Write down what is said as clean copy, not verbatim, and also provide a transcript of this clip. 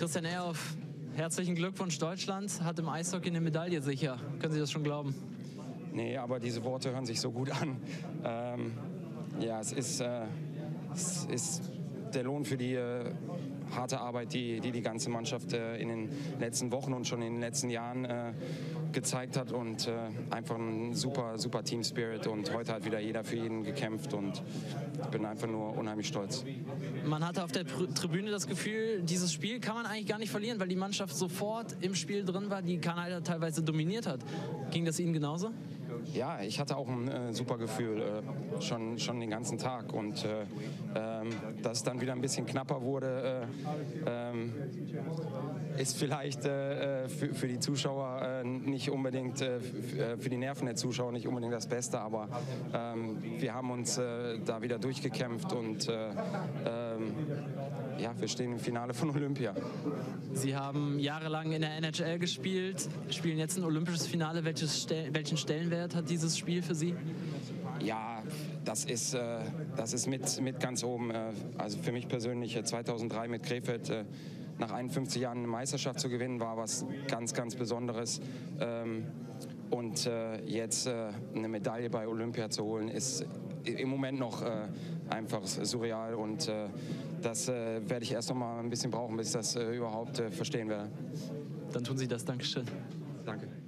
Christian Ehrhoff, herzlichen Glückwunsch, Deutschland hat im Eishockey eine Medaille sicher. Können Sie das schon glauben? Nee, aber diese Worte hören sich so gut an. Ja, es ist der Lohn für die harte Arbeit, die ganze Mannschaft in den letzten Wochen und schon in den letzten Jahren gezeigt hat, und einfach ein super Team-Spirit, und heute hat wieder jeder für jeden gekämpft, und ich bin einfach nur unheimlich stolz. Man hatte auf der Tribüne das Gefühl, dieses Spiel kann man eigentlich gar nicht verlieren, weil die Mannschaft sofort im Spiel drin war, die Kanada teilweise dominiert hat. Ging das Ihnen genauso? Ja, ich hatte auch ein super Gefühl, schon den ganzen Tag, und dass es dann wieder ein bisschen knapper wurde, ist vielleicht für die Zuschauer nicht unbedingt, für die Nerven der Zuschauer nicht unbedingt das Beste, aber wir haben uns da wieder durchgekämpft, und ja, wir stehen im Finale von Olympia. Sie haben jahrelang in der NHL gespielt, spielen jetzt ein olympisches Finale. Welchen Stellenwert hat dieses Spiel für Sie? Ja, das ist mit ganz oben. Also für mich persönlich 2003 mit Krefeld nach 51 Jahren eine Meisterschaft zu gewinnen, war was ganz Besonderes. Und jetzt eine Medaille bei Olympia zu holen, ist im Moment noch einfach surreal, und das werde ich erst noch mal ein bisschen brauchen, bis ich das überhaupt verstehen werde. Dann tun Sie das. Dankeschön. Danke.